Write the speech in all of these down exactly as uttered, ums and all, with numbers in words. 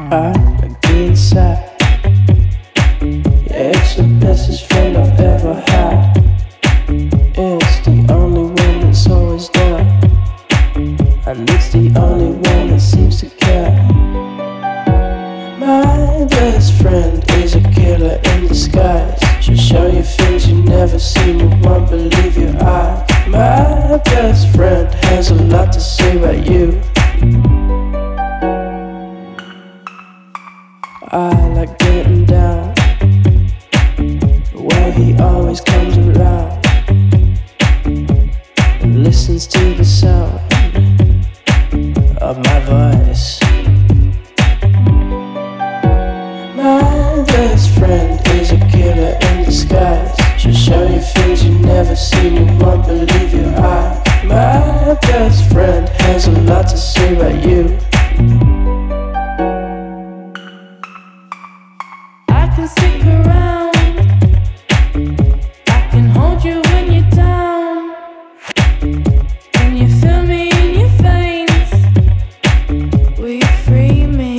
I like the inside. Yeah, it's the bestest friend I've ever had. It's the only one that's always there, and it's the only one that seems to care. My best friend is a killer in disguise. She'll show you things you've never seen, you won't believe your eyes. My best friend has a lot to say about you. I like getting down. Well, he always comes around and listens to the sound of my voice. My best friend is a killer in disguise. She'll show you things you've never seen, you won't believe your eyes. My best friend has a lot to say about you. I can stick around, I can hold you when you're down. Can you feel me in your veins? Will you free me?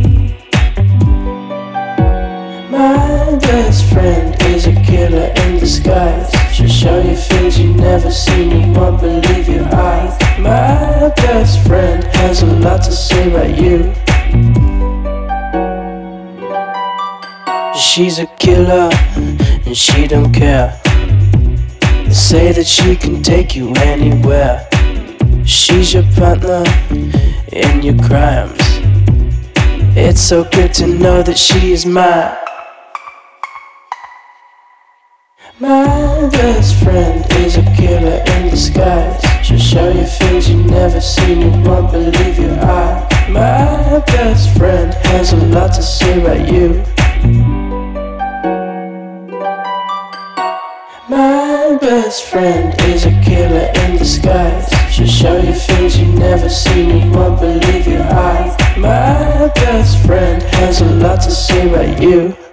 My best friend is a killer in disguise. She'll show you things you've never seen, you won't believe your eyes. My best friend has a lot to say about you. She's a killer and she don't care. They say that she can take you anywhere. She's your partner in your crimes. It's so good to know that she is mine. My best friend is a killer in disguise. She'll show you things you've never seen, you won't believe your eyes. My best friend has a lot to say about you. My best friend is a killer in disguise. She'll show you things you've never seen, you won't believe your eyes. My best friend has a lot to say about you.